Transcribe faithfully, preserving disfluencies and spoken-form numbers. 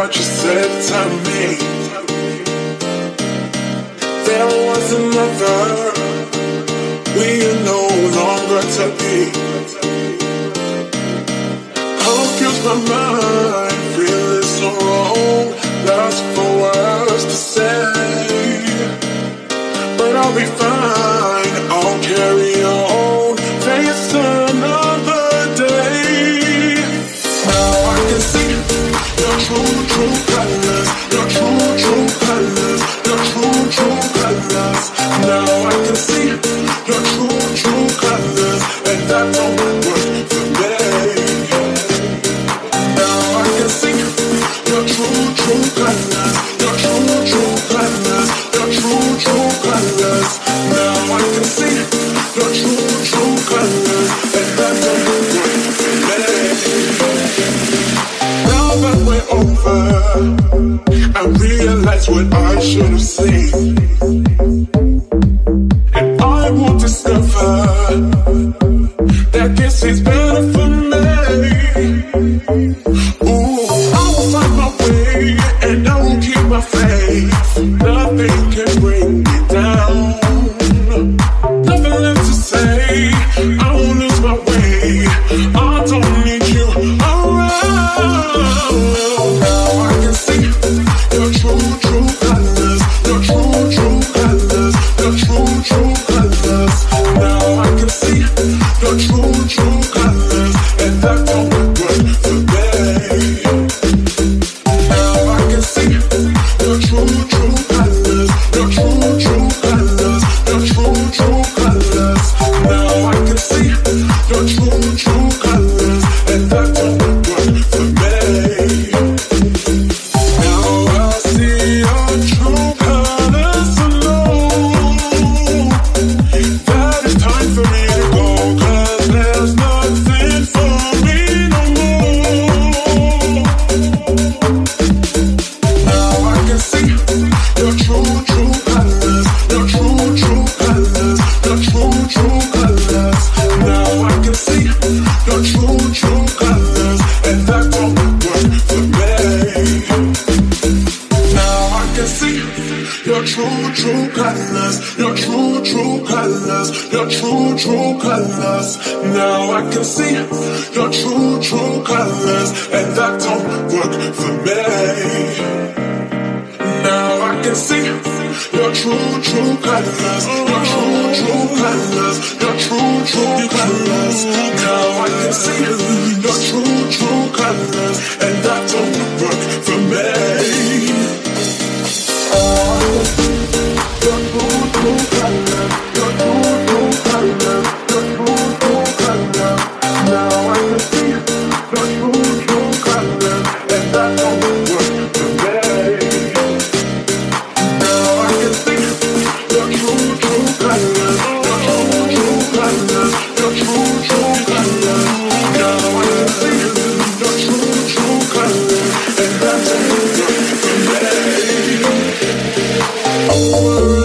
what you said to me. There was another, we are no longer to be. Confuse my mind, feeling so wrong, lost for words to say. But I'll be fine, I'll carry on, face another day. Now I can see your true, true colors, your true, true colors, your true, true colors. Now I can see your true, true colors, and that don't work for me. Now I can see your true, true colors, your true, true colors, your true, true colors. Now I can see your true, true colors, and that don't work for me. Now that we're over, I realize what I should have seen, and I will discover that this is better for me. Ooh, I will find my way, and I will keep my faith. Nothing can bring me down, nothing left to say. I won't lose my way, I don't need you around. Now I can see your true, true colors, your true, true colors, your true, true colors. Now I can see your true, true colors, and that don't work for me. Now I can see your true, true colors, your true, true colors, your true, true colors. Now I can see your true, true colors, and that don't work for me. Now I see your true colors alone. That it's time for me to go, 'cause there's nothing for me no more. Now I can see your true, true colors, your true, true colors, your true, true colors. Now I can see your true, true colors, and that don't work for me. Now I can see your true, true colors, your true, true colors, your true, true colors. Now I can see your true, true colors, and that don't work for me. Now I can see your true, true colors, your true, true colors, your true, true colors. Now I can see your true, true colors, and that don't work for me. Your true, true colors, your true, true colors, your true, true colors. Now I can see your true, true colors, and that don't work for me. Now I can see your true, true colors, your true, true colors, your true, true colors. Now I can see your true, true colors, and that don't work for me. Oh,